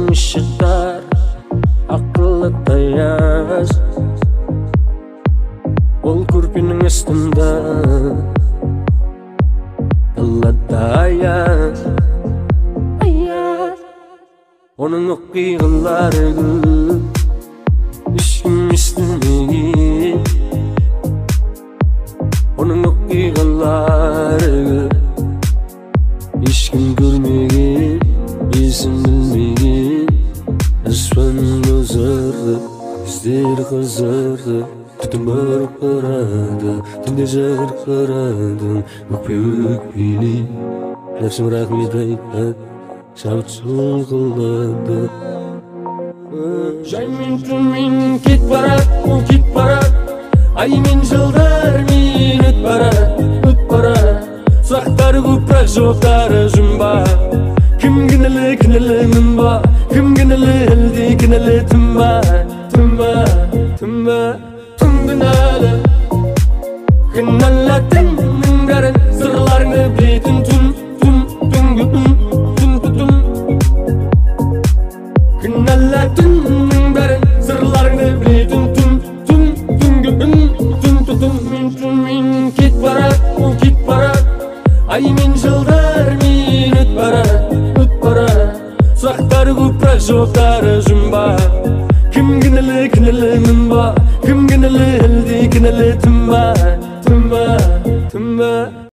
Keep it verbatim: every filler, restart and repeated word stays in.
ışıklar akıllı tayaz ol kurpinin üstünde dalada ayaz ayaz onun okuyğıları işim istemeyin onun okuyğıları işkim görmeyin izin bilmeyin asfan bozardı izler kızardı tutum barıp karadı tünde jar karadım öpük beni nefsim rahmet aytad şabıt soğukladı Jaymin tümin kit barat o kit barat aymin жылдар min öt barat öt barat Sıraqtar көпірек жоқтар жұмба Кім кінілі кінілі мін ба Кім кінілі әлде кінілі түн ба Түн ба, түн ба, түн кінәлі Кінәлі түннің бәрін Сырларыңды білетін түн Түн, түнгі түн, түн түн Кінәлі түннің бәрін Сырларыңды білетін түн Түн, түнгі түн, түн түн Мен түн мен кет барат, ол кет барат Aymin жылдар min öt barat, öt barat Sıraqtar көпірек жоқтар жұмба Кім кінілі кінілі мін ба Кім кінілі әлде кінілі түн ба Түн ба, түн ба